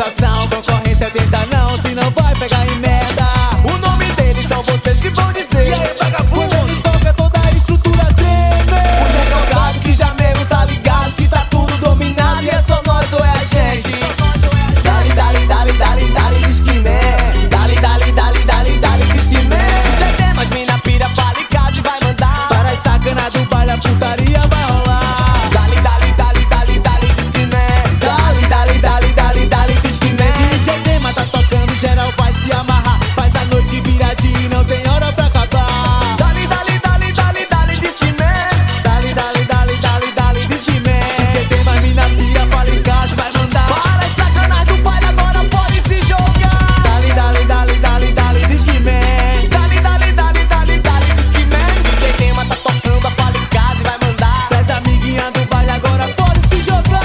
sonorização. Concorrência tenta não, se não vai pegar em merda. O nome deles são vocês que vão dizer. E aí, vagabundo? Quando ele toca toda a estrutura treme. O jogado que já mesmo tá ligado que tá tudo dominado. E é só nós ou é a gente. Dali, dali, dali, dali, dali, Discman. Dali, dali, dali, dali, dali, Discman. Já tem mais mina pira, fala em casa e vai mandar. Para as sacana do baile, a putaria vai rolar. Dali, dali, dali, dali, dali, Discman. Dali, dali, dali, dali, dali, Discman. DJ Tema tá tocando, geral vai se amarrar. Faz a noite virar dia e não tem hora pra acabar. Dali, dali, dali, dali, dali, Discman. Dali, dali, dali, dali, dali, Discman. DJ Tema, mina pira, fala em casa e vai mandar. Para as sacanagem do baile, agora pode se jogar. Dali, dali, dali, dali, dali, Discman. Dali, dali, dali, dali, dali, Discman. DJ Tema tá tocando, a fala em casa e vai mandar. Para as amiguinhas do baile, agora pode se jogar.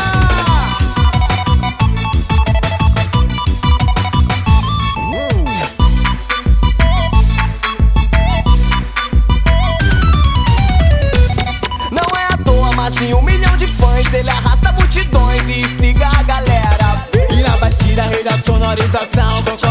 Não é à toa, mas tem 1 milhão de fãs. Ele arrasta multidões e instiga a galera. E na batida, rei da sonorização.